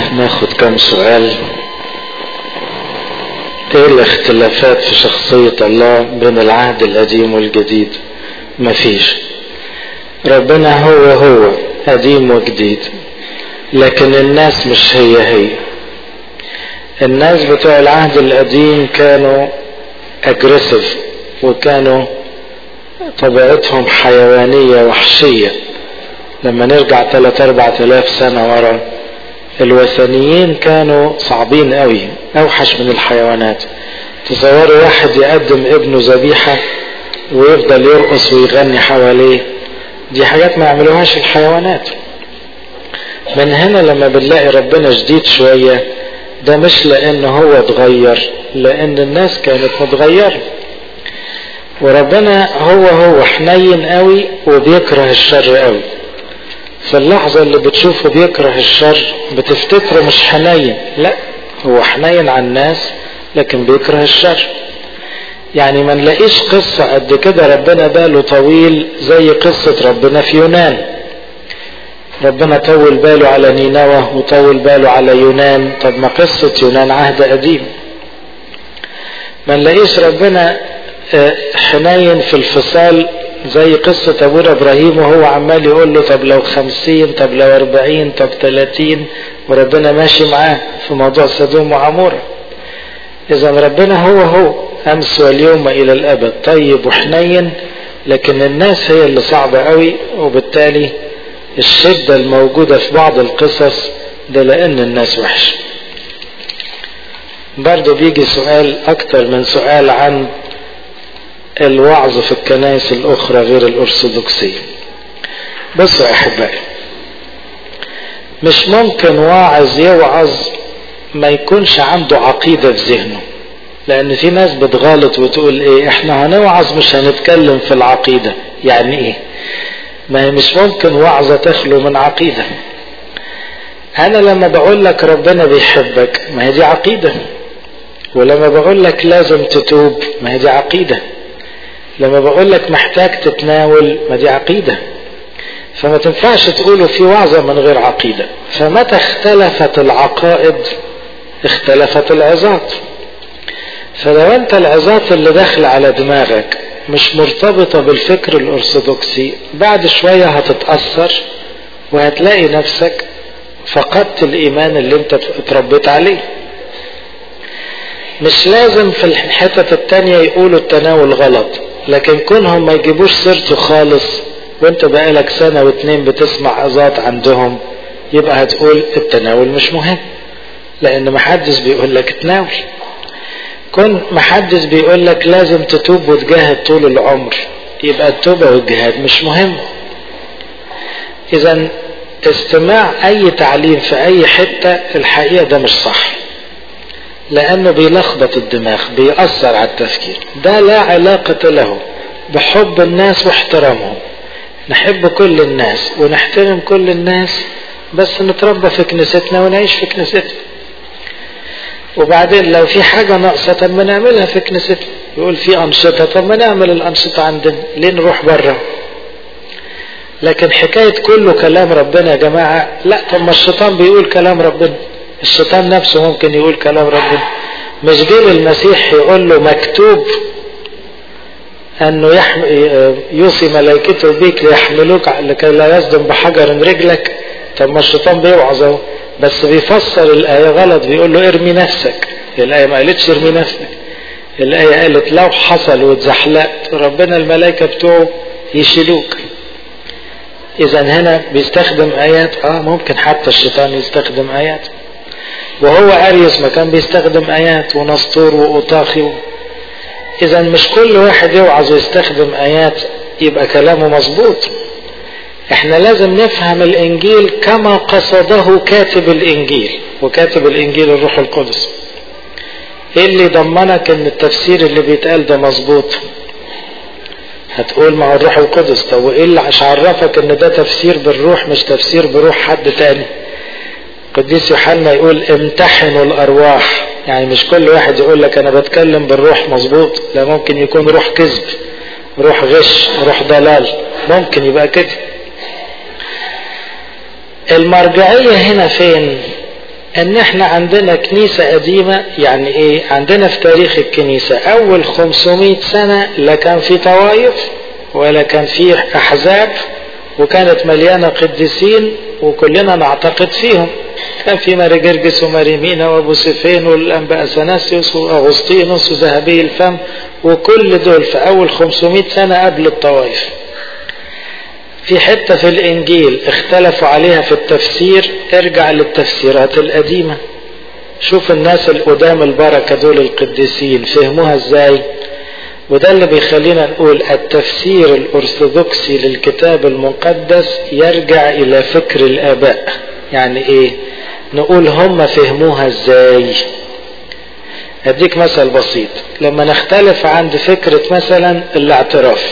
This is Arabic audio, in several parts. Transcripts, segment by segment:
ناخد كم سؤال. ايه الاختلافات في شخصية الله بين العهد القديم والجديد؟ مفيش. ربنا هو قديم وجديد، لكن الناس مش هي. الناس بتوع العهد القديم كانوا اجريسيف، وكانوا طبيعتهم حيوانية وحشية. لما نرجع 3-4,000 سنة ورا، الوثنيين كانوا صعبين قوي، اوحش من الحيوانات. تصوروا واحد يقدم ابنه ذبيحة ويفضل يرقص ويغني حواليه، دي حاجات ما يعملوهاش الحيوانات. من هنا لما بنلاقي ربنا شديد شوية، ده مش لان هو اتغير، لان الناس كانت متغيرة. وربنا هو حنين قوي وبيكره الشر قوي. في اللحظة اللي بتشوفه بيكره الشر بتفتكره مش حنين، لا، هو حنين على الناس لكن بيكره الشر. يعني ما نلاقيش قصة قد كده ربنا باله طويل زي قصة ربنا في يونان. ربنا طول باله على نينوى وطول باله على يونان. طب ما قصة يونان عهد قديم. ما نلاقيش ربنا حنين في الفصال زي قصة ابونا ابراهيم، وهو عمال يقول له طب لو 50، طب لو 40، طب 30، وربنا ماشي معاه في موضوع سدوم وعمورة. اذا ربنا هو امس واليوم الى الابد، طيب وحنين، لكن الناس هي اللي صعبة قوي. وبالتالي الشدة الموجودة في بعض القصص ده لان الناس وحش. برضو بيجي سؤال اكتر من سؤال عن الوعظ في الكنائس الاخرى غير الارثوذكسية. بصوا يا احبائي، مش ممكن واعظ يوعظ ما يكونش عنده عقيدة في ذهنه. لان في ناس بتغالط وتقول ايه، احنا هنوعظ مش هنتكلم في العقيدة. يعني ايه؟ ما هي مش ممكن وعظة تخلو من عقيدة. انا لما بقول لك ربنا بيحبك، ما هي دي عقيدة. ولما بقول لك لازم تتوب، ما هي دي عقيدة. لما بقول لك محتاج تتناول، ما دي عقيدة. فما تنفعش تقوله في وعظة من غير عقيدة. فمتى اختلفت العقائد اختلفت العظات. فلو انت العظات اللي داخل على دماغك مش مرتبطة بالفكر الارثوذكسي، بعد شوية هتتأثر وهتلاقي نفسك فقدت الايمان اللي انت اتربيت عليه. مش لازم في الحتة التانية يقولوا التناول غلط، لكن كونهم ما يجيبوش سيرته خالص وانت بقالك 1 و2 بتسمع عظات عندهم، يبقى هتقول التناول مش مهم، لان محدش بيقول لك تناول. كون محدش بيقول لك لازم تتوب وتجاهد طول العمر، يبقى التوبة والجهاد مش مهم. اذا استماع اي تعليم في اي حتة الحقيقة ده مش صح، لانه بيلخبط الدماغ، بيأثر على التفكير. ده لا علاقة له بحب الناس واحترامهم. نحب كل الناس ونحترم كل الناس، بس نتربى في كنيستنا ونعيش في كنيستنا. وبعدين لو في حاجة ناقصة طب ما نعملها في كنيستنا. يقول في أنشطة، طب ما نعمل الأنشطة عندنا، ليه نروح بره؟ لكن حكاية كله كلام ربنا يا جماعة، لا. طب ما الشيطان بيقول كلام ربنا، الشيطان نفسه ممكن يقول كلام ربنا. مش جيل المسيح يقول له مكتوب انه يوصي ملائكته بيك ليحملوك لكي لا يصدم بحجر رجلك. طب ما الشيطان بيوعظ اهو، بس بيفسر الآية غلط، بيقول له ارمي نفسك. الآية ما قالتش ارمي نفسك، الآية قالت لو حصل واتزحلقت ربنا الملائكة بتوعه يشيلوك. اذا هنا بيستخدم آيات، ممكن حتى الشيطان يستخدم آيات، وهو أريوس ما كان بيستخدم آيات، ونسطور وأوطاخي. إذا مش كل واحد يوعظ ويستخدم آيات يبقى كلامه مظبوط. احنا لازم نفهم الإنجيل كما قصده كاتب الإنجيل، وكاتب الإنجيل الروح القدس. ايه اللي ضمنك ان التفسير اللي بيتقال ده مظبوط؟ هتقول مع الروح القدس. طب وايه اللي عرفك ان ده تفسير بالروح مش تفسير بروح حد تاني؟ قديس يوحنا يقول امتحنوا الارواح. يعني مش كل واحد يقول لك انا بتكلم بالروح مظبوط، لا، ممكن يكون روح كذب، روح غش، روح ضلال، ممكن يبقى كده. المرجعية هنا فين؟ ان احنا عندنا كنيسة قديمة. يعني ايه؟ عندنا في تاريخ الكنيسة اول 500 سنة لا كان في طوائف ولا كان في احزاب، وكانت مليانة قديسين وكلنا نعتقد فيهم. كان في ماري جرجس وماري مينا وابو سيفين والانبا اثناسيوس واغسطينوس وذهبي الفم، وكل دول في اول 500 سنة قبل الطوائف. في حتة في الانجيل اختلفوا عليها في التفسير، ارجع للتفسيرات القديمة، شوف الناس القدام البركة دول القديسين فهموها ازاي. وده اللي بيخلينا نقول التفسير الارثوذكسي للكتاب المقدس يرجع الى فكر الاباء. يعني ايه؟ نقول هم فهموها ازاي. اديك مثل بسيط، لما نختلف عند فكرة مثلا الاعتراف،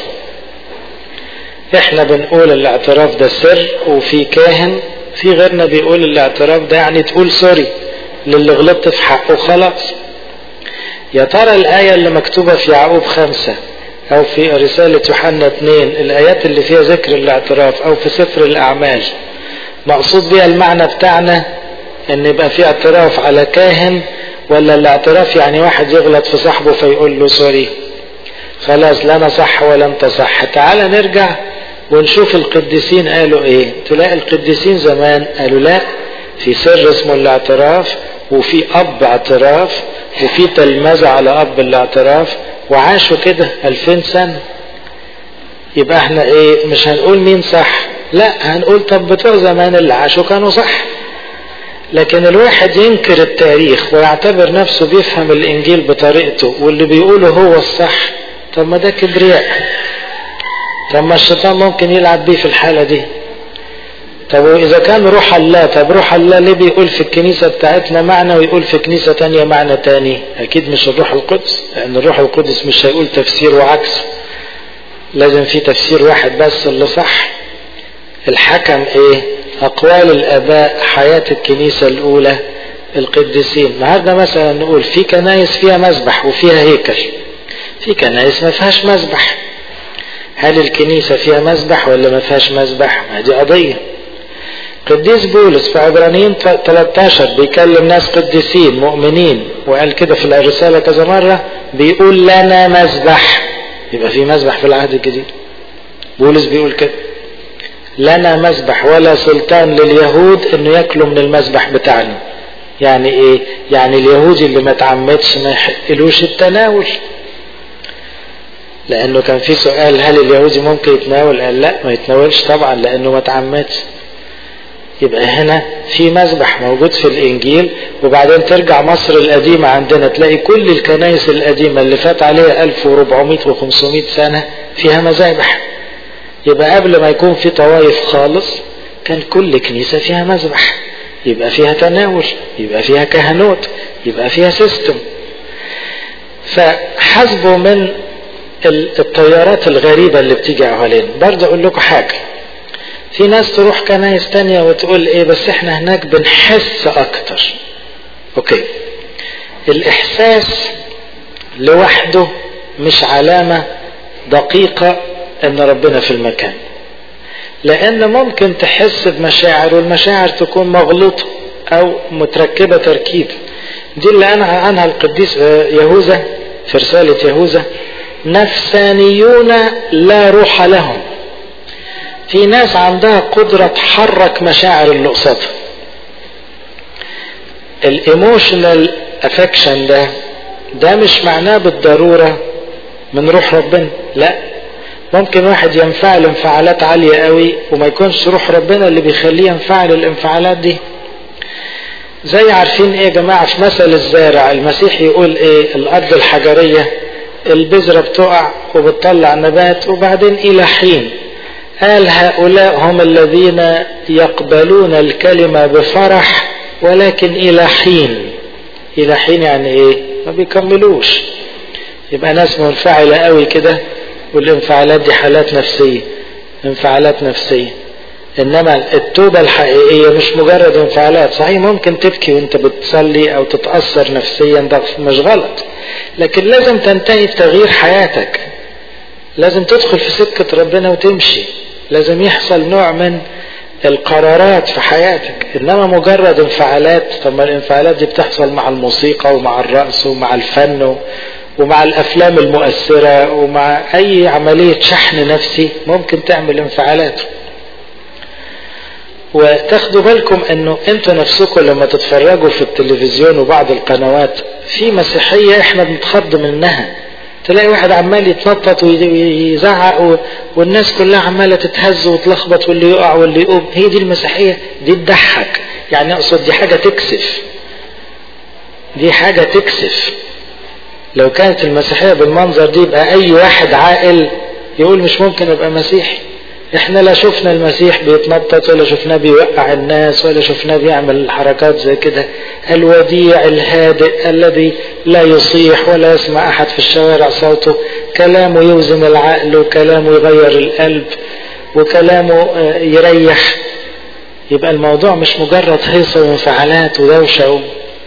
احنا بنقول الاعتراف ده سر وفي كاهن، في غيرنا بيقول الاعتراف ده يعني تقول سوري للي غلطت في حقه خلاص. يا ترى الآية اللي مكتوبة في يعقوب 5 او في رسالة يوحنا 2، الايات اللي فيها ذكر الاعتراف، او في سفر الاعمال، مقصود بيها المعنى بتاعنا ان يبقى في اعتراف على كاهن، ولا الاعتراف يعني واحد يغلط في صاحبه فيقول له سوري خلاص لا انا صح ولا انت صح؟ تعال نرجع ونشوف القديسين قالوا ايه. تلاقي القديسين زمان قالوا لا، في سر اسمه الاعتراف، وفي اب اعتراف، وفي تلمذة على اب الاعتراف، وعاشوا كده 2000 سنة. يبقى احنا ايه؟ مش هنقول مين صح، لا هنقول طب بتوع زمان اللي عاشوا كانوا صح. لكن الواحد ينكر التاريخ ويعتبر نفسه بيفهم الانجيل بطريقته واللي بيقوله هو الصح، طب ما ده كبرياء. طب ما الشيطان ممكن يلعب بيه في الحالة دي. طب واذا كان روح الله، طب روح الله ليه بيقول في الكنيسة بتاعتنا معنى ويقول في كنيسة تانية معنى تاني؟ اكيد مش الروح القدس، لان الروح القدس مش هيقول تفسير وعكسه، لازم في تفسير واحد بس اللي صح. الحكم ايه؟ اقوال الاباء، حياة الكنيسة الاولى القديسين. النهارده مثلا نقول في كنايس فيها مسبح وفيها هيكل، في كنايس ما فيهاش مسبح. هل الكنيسة فيها مسبح ولا ما فيهاش مسبح؟ ما دي قضية. قديس بولس في عبرانيين 13 بيكلم ناس قديسين مؤمنين، وقال كده في الرسالة كذا مرة، بيقول لنا مسبح. يبقى في مسبح في العهد الجديد، بولس بيقول كده لنا مسبح ولا سلطان لليهود انه ياكلوا من المسبح بتاعنا. يعني ايه؟ يعني اليهودي اللي ما تعمدش ما يحقلوش التناول. لانه كان في سؤال هل اليهودي ممكن يتناول؟ قال لا ما يتناولش طبعا لانه ما تعمدش. يبقى هنا في مسبح موجود في الانجيل. وبعدين ترجع مصر القديمة عندنا تلاقي كل الكنائس القديمة اللي فات عليها 1400 و500 سنة فيها مذابح. يبقى قبل ما يكون في طوائف خالص كان كل كنيسة فيها مذبح، يبقى فيها تناول، يبقى فيها كهنوت، يبقى فيها سيستم. فحسبوا من التيارات الغريبة اللي بتيجي حوالين. برضه اقول لكم حاجة، في ناس تروح كنايس تانية وتقول ايه بس احنا هناك بنحس اكتر. اوكي، الاحساس لوحده مش علامة دقيقة ان ربنا في المكان، لان ممكن تحس بمشاعر والمشاعر تكون مغلوطة او متركبة تركيب. دي اللي قال عنها القديس يهوذا في رسالة يهوذا، نفسانيون لا روح لهم. في ناس عندها قدرة تحرك مشاعر اللي قصادها. الايموشنال افكشن ده مش معناه بالضرورة من روح ربنا، لا، ممكن واحد ينفعل انفعالات عالية قوي وما يكونش روح ربنا اللي بيخليه ينفعل الانفعالات دي. زي عارفين ايه يا جماعة في مثل الزارع، المسيح يقول ايه؟ الارض الحجرية البذرة بتقع وبتطلع نبات وبعدين الى حين. قال هؤلاء هم الذين يقبلون الكلمة بفرح ولكن الى حين. الى حين يعني ايه؟ ما بيكملوش. يبقى ناس منفعلة قوي كده، والانفعالات دي حالات نفسية، انفعالات نفسية. انما التوبة الحقيقية مش مجرد انفعالات. صحيح ممكن تبكي وانت بتصلي او تتأثر نفسيا، ده مش غلط، لكن لازم تنتهي بتغيير حياتك، لازم تدخل في سكة ربنا وتمشي، لازم يحصل نوع من القرارات في حياتك. انما مجرد انفعالات، طب ما الانفعالات دي بتحصل مع الموسيقى ومع الرقص ومع الفن ومع الافلام المؤثرة ومع اي عملية شحن نفسي ممكن تعمل انفعالات. وتاخدوا بالكم انه انتوا نفسكم لما تتفرجوا في التلفزيون وبعض القنوات في مسيحية احنا بنتخض منها، تلاقي واحد عمال يتنطط ويزعق والناس كلها عمالة تتهز وتلخبط واللي يقع واللي يقوم. هي دي المسيحية؟ دي تضحك يعني، اقصد دي حاجة تكسف، دي حاجة تكسف. لو كانت المسيحية بالمنظر دي يبقى اي واحد عاقل يقول مش ممكن ابقى مسيحي. احنا لا شفنا المسيح بيتنطط ولا شفناه بيوقع الناس ولا شفناه بيعمل حركات زي كده. الوديع الهادئ الذي لا يصيح ولا يسمع احد في الشوارع صوته، كلامه يوزن العقل وكلامه يغير القلب وكلامه يريح. يبقى الموضوع مش مجرد هيصة وانفعالات ودوشة.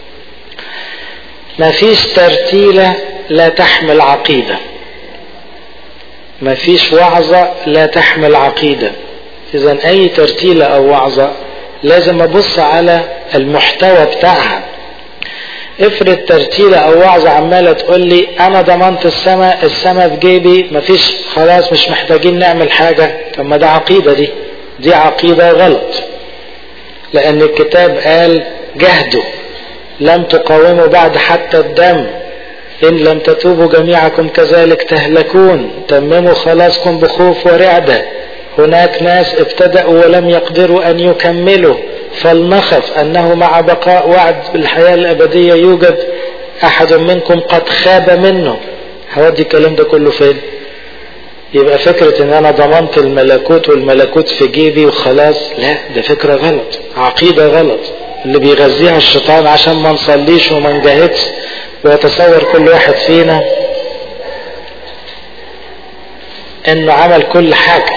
ما فيش ترتيلة لا تحمل عقيدة، ما فيش وعظة لا تحمل عقيدة. إذن أي ترتيلة أو وعظة لازم أبص على المحتوى بتاعها. افرض ترتيلة أو وعظة عمالة تقول لي أنا ضمنت السماء في جيبي، مفيش خلاص مش محتاجين نعمل حاجة. طب ما ده عقيدة، دي عقيدة غلط، لأن الكتاب قال جهدوا لم تقاوموا بعد حتى الدم، إن لم تتوبوا جميعكم كذلك تهلكون، تمموا خلاصكم بخوف ورعدة. هناك ناس ابتدأوا ولم يقدروا أن يكملوا، فلنخف أنه مع بقاء وعد بالحياة الأبدية يوجد أحد منكم قد خاب منه. هودي الكلام ده كله فين؟ يبقى فكرة ان انا ضمنت الملكوت والملكوت في جيبي وخلاص، لا، ده فكرة غلط، عقيدة غلط اللي بيغذيها الشيطان عشان ما نصليش وما نجاهدش ويتصور كل واحد فينا انه عمل كل حاجة.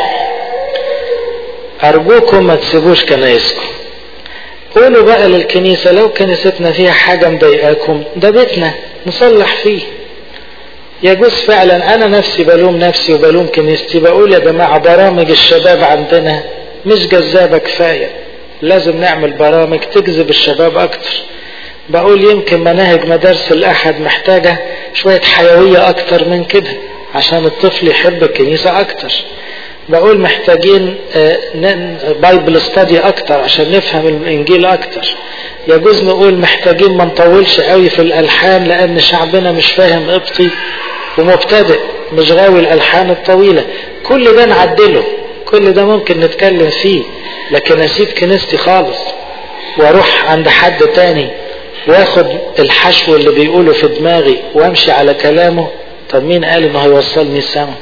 ارجوكم ما تسيبوش كنايسكم، قولوا بقى للكنيسة لو كنيستنا فيها حاجة مضايقاكم ده بيتنا نصلح فيه. يجوز فعلا انا نفسي بلوم نفسي وبلوم كنيستي، بقول يا جماعة برامج الشباب عندنا مش جذابة كفاية، لازم نعمل برامج تجذب الشباب اكتر. بقول يمكن مناهج مدارس الاحد محتاجة شوية حيوية اكتر من كده عشان الطفل يحب الكنيسة اكتر. بقول محتاجين بايبل ستادي اكتر عشان نفهم الانجيل اكتر. يجوز نقول محتاجين ما نطولش قوي في الالحان لان شعبنا مش فاهم قبطي ومبتدئ مش غاوي الالحان الطويلة. كل ده نعدله، كل ده ممكن نتكلم فيه، لكن اسيب كنيستي خالص واروح عند حد تاني واخد الحشو اللي بيقوله في دماغي وامشي على كلامه؟ طب مين قال انه هيوصلني السما؟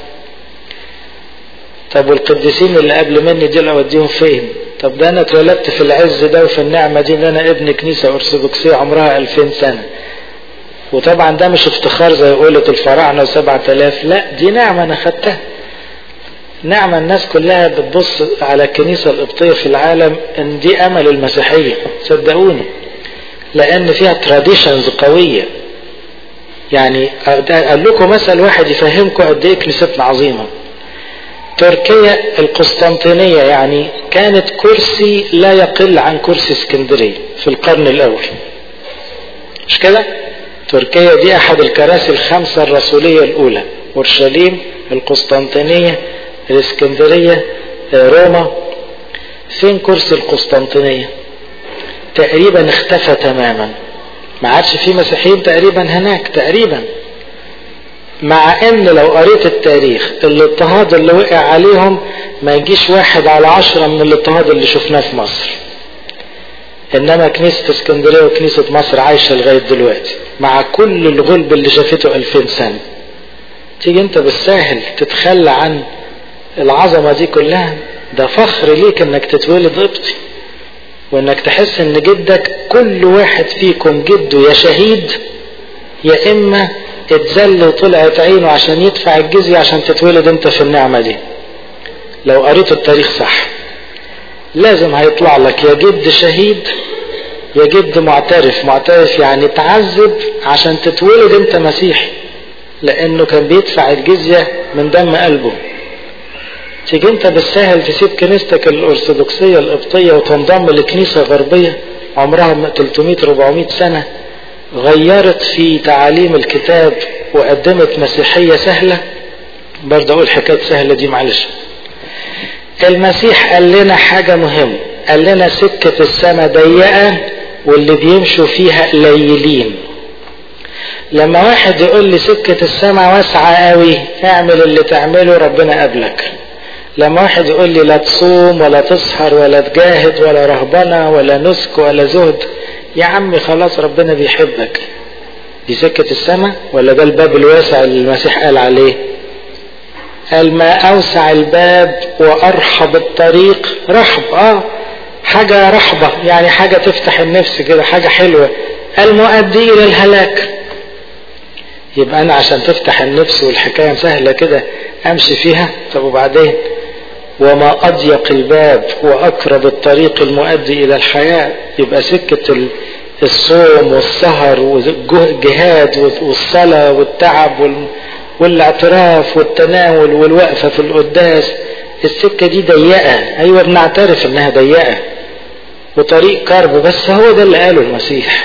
طب والقديسين اللي قبل مني دول اوديهم فين؟ طب ده انا اتولدت في العز ده وفي النعمة دي ان انا ابن كنيسة ارثوذكسية عمرها 2000 سنة. وطبعا ده مش افتخار زي قولة الفراعنة و7000، لا، دي نعمة انا خدتها. نعمة الناس كلها بتبص على الكنيسة القبطية في العالم ان دي امل المسيحية، صدقوني، لان فيها تراديشنز قوية. يعني اقول لكم مثل واحد يفهمكم قد ايه كنيستنا عظيمة. تركيا القسطنطينية يعني كانت كرسي لا يقل عن كرسي اسكندرية في القرن الاول، مش كده؟ تركيا دي احد الكراسي الخمسة الرسولية الاولى، اورشليم، القسطنطينية، الاسكندرية، روما. فين كرسي القسطنطينية؟ تقريبا اختفى تماما، ما عادش في مسيحيين تقريبا هناك تقريبا. مع ان لو قريت التاريخ الاضطهاد اللي وقع عليهم ما يجيش 1/10 من الاضطهاد اللي شفناه في مصر. انما كنيسة اسكندرية وكنيسة مصر عايشة لغاية دلوقتي مع كل الغلب اللي شافته 2000 سنة. تيجي انت بالساهل تتخلى عن العظمة دي كلها؟ ده فخر ليك انك تتولد قبطي، وانك تحس ان جدك كل واحد فيكم جده يا شهيد يا اما اتذل وطلعت عينه عشان يدفع الجزية عشان تتولد انت في النعمة دي. لو قريت التاريخ صح لازم هيطلع لك يا جد شهيد يا جد معترف يعني تعذب عشان تتولد انت مسيحي، لانه كان بيدفع الجزية من دم قلبه. تيجي انت بالسهل تسيب كنيستك الارثوذكسية القبطية وتنضم لكنيسة غربية عمرها 300-400 سنة غيرت في تعاليم الكتاب وقدمت مسيحية سهلة. برضه اقول حكاية سهلة دي معلش. المسيح قال لنا حاجة مهمة، قال لنا سكة السماء ضيقة واللي بيمشوا فيها قليلين. لما واحد يقول لي سكة السماء واسعة قوي اعمل اللي تعمله ربنا قبلك. لما واحد يقول لي لا تصوم ولا تسهر ولا تجاهد ولا رهبنة ولا نسك ولا زهد، يا عمي خلاص ربنا بيحبك. دي سكة السماء ولا ده الباب الواسع اللي المسيح قال عليه؟ قال ما اوسع الباب وارحب الطريق رحب. حاجة رحبة يعني حاجة تفتح النفس كده، حاجة حلوة. المؤدي الى الهلاك. يبقى انا عشان تفتح النفس والحكاية سهلة كده امشي فيها. طب وبعدين؟ وما اضيق الباب واقرب الطريق المؤدي الى الحياة. يبقى سكة الصوم والسهر والجهاد والصلاة والتعب والاعتراف والتناول والوقفة في القداس، السكة دي ضيقة. ايوه بنعترف انها ضيقة وطريق كرب، بس هو ده اللي قاله المسيح.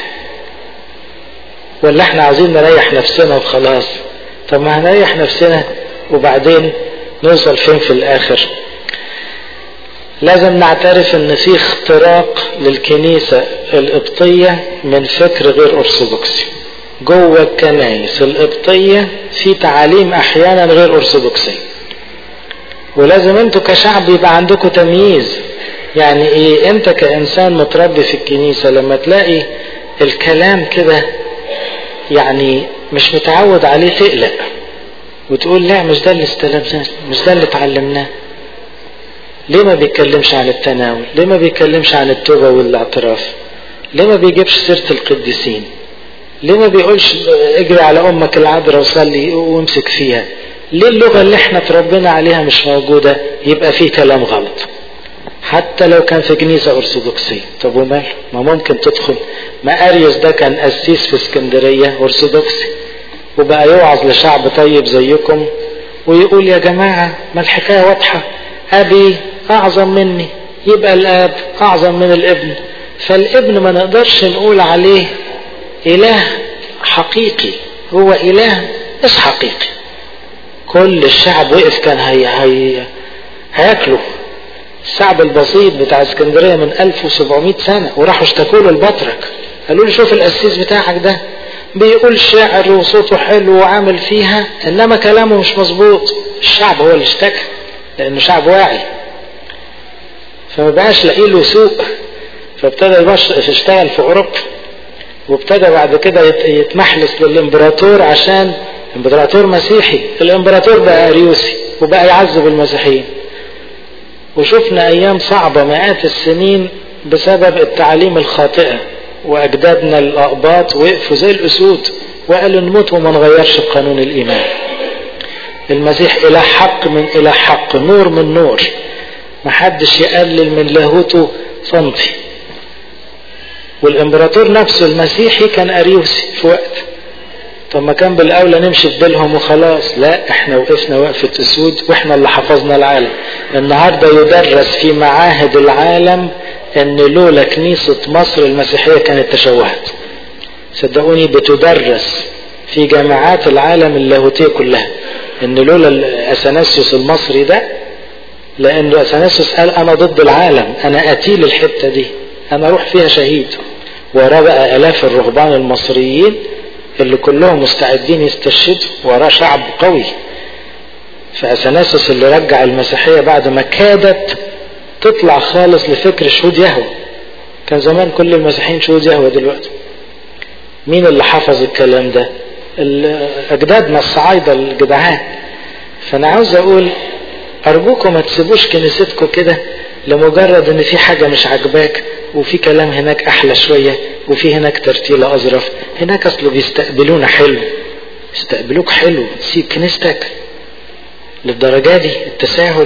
ولا احنا عايزين نريح نفسنا وخلاص؟ طب ما هنريح نفسنا وبعدين نوصل فين في الاخر؟ لازم نعترف ان في اختراق للكنيسة القبطية من فكر غير ارثوذكسي. جوه الكنائس القبطية في تعاليم احيانا غير ارثوذكسية، ولازم انتوا كشعب يبقى عندكم تمييز. يعني ايه؟ انت كانسان متربي في الكنيسة لما تلاقي الكلام كده يعني مش متعود عليه تقلق وتقول لا مش ده اللي استلمناه، مش ده اللي اتعلمناه. ليه ما بيتكلمش عن التناول؟ ليه ما بيتكلمش عن التوبة والاعتراف؟ ليه ما بيجيبش سيرة القديسين؟ ليه ما بيقولش اجري على امك العذراء وصلي وامسك فيها؟ ليه اللغة اللي احنا تربينا عليها مش موجودة؟ يبقى فيه كلام غلط حتى لو كان في كنيسة ارثوذكسية. طب ومال؟ ما ممكن تدخل. ما اريوس ده كان قسيس في اسكندرية ارثوذكسي وبقى يوعظ لشعب طيب زيكم ويقول يا جماعة ما الحكاية واضحة، ابي اعظم مني، يبقى الاب اعظم من الابن. فالابن ما نقدرش نقول عليه اله حقيقي، هو اله مش حقيقي. كل الشعب وقف كان هياكله. الشعب البسيط بتاع اسكندرية من 1700 سنة وراحوا اشتكوا له البطرك، قالوا له شوف القسيس بتاعك ده بيقول شعر وصوته حلو وعامل فيها انما كلامه مش مظبوط. الشعب هو اللي اشتكى لانه شعب واعي، فما بقاش لاقي له سوق، فابتدى يشتغل في اوروبا وابتدى بعد كده يتمحلس للامبراطور عشان امبراطور مسيحي. الامبراطور بقى اريوسي وبقى يعذب المسيحيين. وشفنا ايام صعبة مئات السنين بسبب التعاليم الخاطئة، واجدادنا الاقباط وقفوا زي الاسود وقالوا نموت وما نغيرش قانون الايمان. المسيح اله حق من اله حق، نور من نور، محدش يقلل من لاهوته سنتي. والامبراطور نفسه المسيحي كان اريوسي في وقت. طب ما كان بالاولى نمشي في ديلهم وخلاص؟ لا، احنا وقفنا وقفة اسود واحنا اللي حفظنا العالم. النهاردة يدرس في معاهد العالم ان لولا كنيسة مصر المسيحية كانت تشوهت. صدقوني بتدرس في جامعات العالم اللاهوتية كلها ان لولا اثناسيوس المصري ده، لانه اثناسيوس قال انا ضد العالم، انا قتيل الحتة دي، انا اروح فيها شهيد. وراه بقى الاف الرهبان المصريين اللي كلهم مستعدين يستشهدوا، وراه شعب قوي. فاثناسيوس اللي رجع المسيحية بعد ما كادت تطلع خالص لفكر شهود يهوه. كان زمان كل المسيحيين شهود يهوه، دلوقتي مين اللي حفظ الكلام ده؟ اجدادنا الصعايدة الجدعان. فانا عاوز اقول ارجوكم ما تسيبوش كنيستكم كده لمجرد ان في حاجة مش عجباك وفي كلام هناك احلى شوية وفي هناك ترتيلة اظرف. هناك اصله بيستقبلونا حلو، يستقبلوك حلو، تسيب كنيستك للدرجة دي؟ التساهل.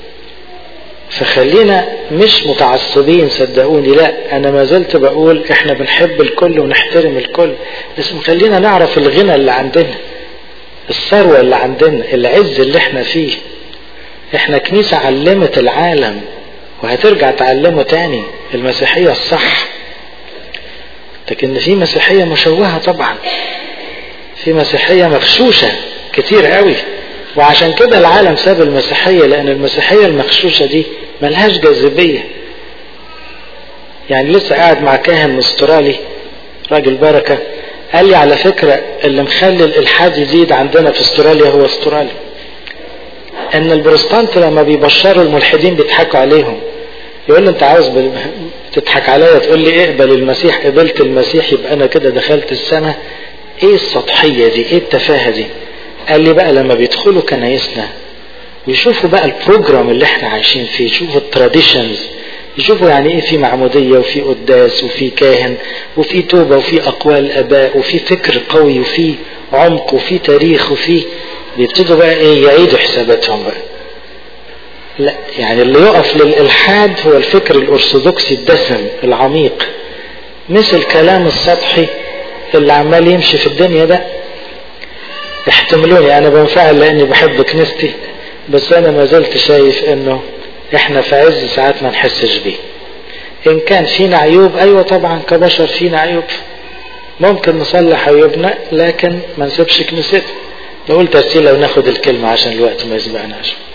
فخلينا مش متعصبين صدقوني، لا انا ما زلت بقول احنا بنحب الكل ونحترم الكل، بس خلينا نعرف الغنى اللي عندنا، الثروة اللي عندنا، العز اللي احنا فيه. احنا كنيسة علمت العالم وهترجع تعلمه تاني المسيحية الصح. لكن في مسيحية مشوهة طبعا، في مسيحية مغشوشة كتير قوي، وعشان كده العالم ساب المسيحية، لأن المسيحية المغشوشة دي ملهاش جاذبية. يعني لسه قاعد مع كاهن استرالي راجل بركة، قال لي على فكرة اللي مخلي الإلحاد يزيد عندنا في استراليا هو استراليا، ان البروتستانت لما بيبشروا الملحدين بيضحكوا عليهم. يقول له انت عاوز تضحك عليا تقول لي اقبل المسيح، قبلت المسيح يبقى انا كده دخلت السماء؟ ايه السطحية دي؟ ايه التفاهة دي؟ قال لي بقى لما بيدخلوا كنايسنا ويشوفوا بقى البروجرام اللي احنا عايشين فيه، يشوفوا التراديشنز، يشوفوا يعني ايه في معمودية وفي قداس وفي كاهن وفي توبة وفي اقوال اباء وفي فكر قوي وفي عمق وفي تاريخ وفي، بيبتدوا بقى ايه يعيدوا حساباتهم بقى. لا يعني اللي يقف للإلحاد هو الفكر الأرثوذكسي الدسم العميق، مش الكلام السطحي اللي عمال يمشي في الدنيا ده. احتملوني انا بنفعل لاني بحب كنيستي، بس انا ما زلت شايف انه احنا في عز ساعات ما نحسش بيه. ان كان فينا عيوب، ايوه طبعا كبشر فينا عيوب، ممكن نصلح عيوبنا، لكن ما نسيبش كنيستنا. نقول ترتيلة وناخد الكلمة عشان الوقت ما يسبقناش.